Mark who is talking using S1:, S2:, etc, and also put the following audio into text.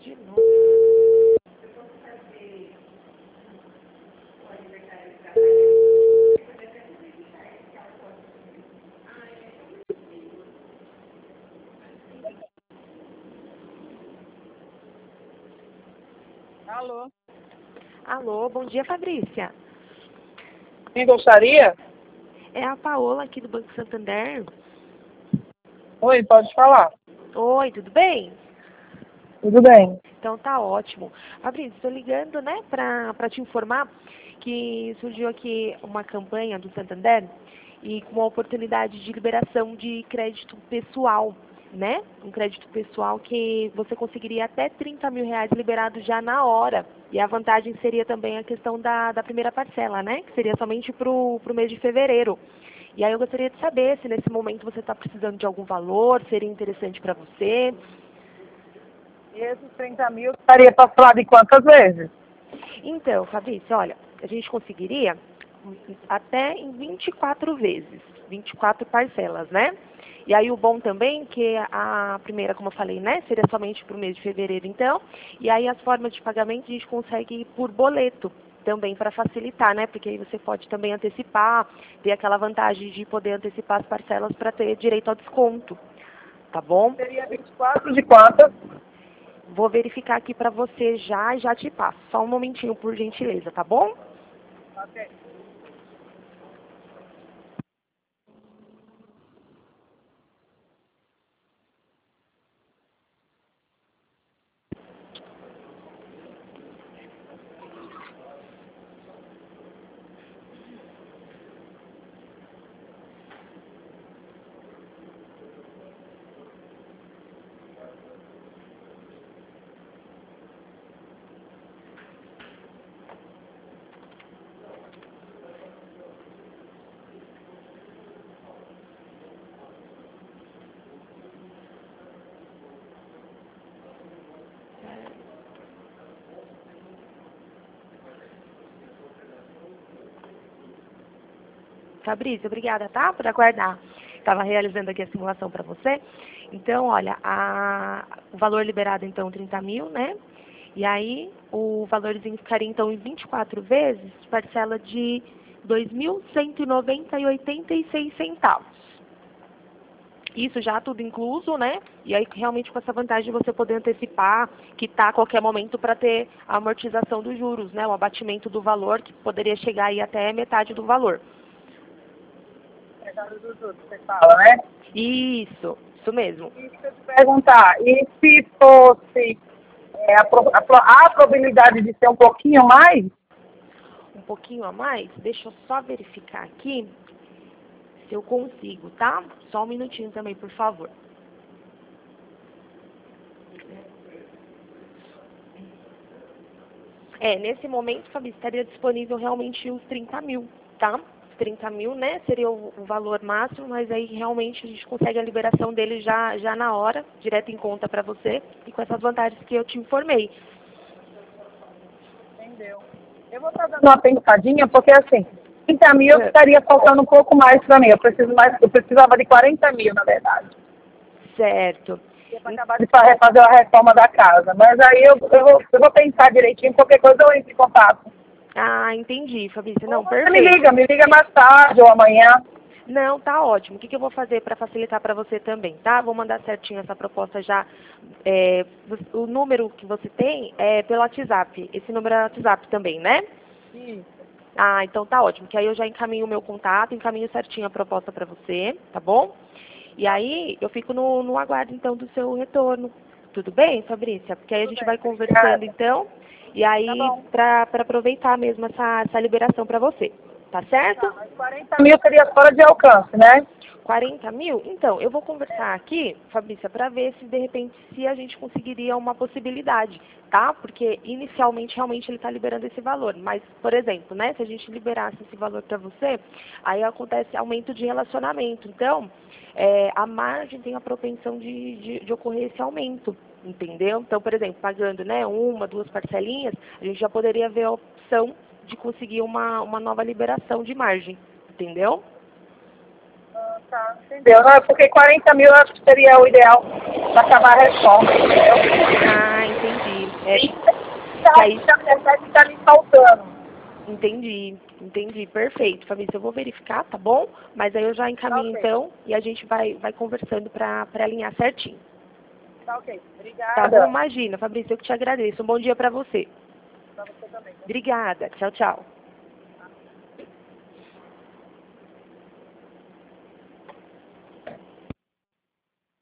S1: de novo.
S2: Alô?
S1: Alô, bom dia, Fabrícia.
S2: Quem gostaria?
S1: É a Paola aqui do Banco Santander.
S2: Oi, pode falar.
S1: Oi, tudo bem?
S2: Tudo bem.
S1: Então tá ótimo. Fabrício, estou ligando, né, para te informar que surgiu aqui uma campanha do Santander e com uma oportunidade de liberação de crédito pessoal, né? Um crédito pessoal que você conseguiria até 30 mil reais liberado já na hora. E a vantagem seria também a questão da primeira parcela, né? Que seria somente pro mês de fevereiro. E aí eu gostaria de saber se nesse momento você está precisando de algum valor, seria interessante para você.
S2: E esses 30 mil estaria parcelado em quantas vezes?
S1: Então, Fabrício, olha, a gente conseguiria até em 24 vezes, 24 parcelas, né? E aí o bom também que a primeira, como eu falei, né, seria somente para o mês de fevereiro, então. E aí as formas de pagamento a gente consegue por boleto também para facilitar, né? Porque aí você pode também antecipar, ter aquela vantagem de poder antecipar as parcelas para ter direito ao desconto, tá bom?
S2: Seria 24 de quantas?
S1: Vou verificar aqui para você já e já te passo. Só um momentinho, por gentileza, tá bom?
S2: Ok.
S1: Fabrício, obrigada, tá? Por aguardar. Estava realizando aqui a simulação para você. Então, olha, o valor liberado, então, 30 mil, né? E aí, o valorzinho ficaria, então, em 24 vezes, parcela de 2.190,86 centavos. Isso já tudo incluso, né? E aí, realmente, com essa vantagem de você poder antecipar, quitar a qualquer momento para ter a amortização dos juros, né? O abatimento do valor, que poderia chegar aí até metade do valor.
S2: Você fala, né?
S1: Isso mesmo.
S2: E se eu te perguntar, e se fosse a probabilidade de ser um pouquinho mais?
S1: Um pouquinho a mais, deixa eu só verificar aqui se eu consigo, tá? Só um minutinho também, por favor. Nesse momento, Fabi, estaria disponível realmente os 30 mil, tá? 30 mil, né? Seria o valor máximo, mas aí realmente a gente consegue a liberação dele já na hora, direto em conta para você, e com essas vantagens que eu te informei.
S2: Entendeu? Eu vou estar dando uma pensadinha, porque assim, 30 mil estaria faltando um pouco mais para mim. Eu precisava de 40 mil, na verdade.
S1: Certo.
S2: Para acabar de fazer a reforma da casa. Mas aí eu vou pensar direitinho, qualquer coisa eu entro em contato.
S1: Ah, entendi, Fabrícia. Não,
S2: Ou você
S1: perfeito.
S2: me liga mais tarde ou amanhã.
S1: Não, tá ótimo. O que eu vou fazer para facilitar para você também, tá? Vou mandar certinho essa proposta já. O número que você tem é pelo WhatsApp. Esse número é WhatsApp também, né?
S2: Sim.
S1: Ah, então tá ótimo. Que aí eu já encaminho o meu contato, encaminho certinho a proposta para você, tá bom? E aí eu fico no aguardo, então, do seu retorno. Tudo bem, Fabrícia? Porque aí a gente vai conversando, então, e aí para aproveitar mesmo essa liberação para você. Tá certo?
S2: Tá, mas 40 mil seria fora de alcance, né?
S1: 40 mil? Então, eu vou conversar aqui, Fabrícia, para ver se de repente se a gente conseguiria uma possibilidade, tá? Porque inicialmente realmente ele está liberando esse valor. Mas, por exemplo, né, se a gente liberasse esse valor para você, aí acontece aumento de relacionamento. Então, a margem tem a propensão de ocorrer esse aumento, entendeu? Então, por exemplo, pagando, né, uma, duas parcelinhas, a gente já poderia ver a opção de conseguir uma nova liberação de margem, entendeu?
S2: Tá, entendeu? Não, porque 40 mil eu acho que seria o ideal para acabar a reforma, entendeu?
S1: Ah, entendi. que aí...
S2: Tá me faltando.
S1: Entendi, perfeito, Fabrício. Eu vou verificar, tá bom? Mas aí eu já encaminho
S2: Ok.
S1: então e a gente vai conversando para alinhar certinho.
S2: Tá ok. Obrigada.
S1: Tá bom? Imagina, Fabrício, eu que te agradeço. Um bom dia para você.
S2: Pra você também.
S1: Obrigada. Tchau, tchau.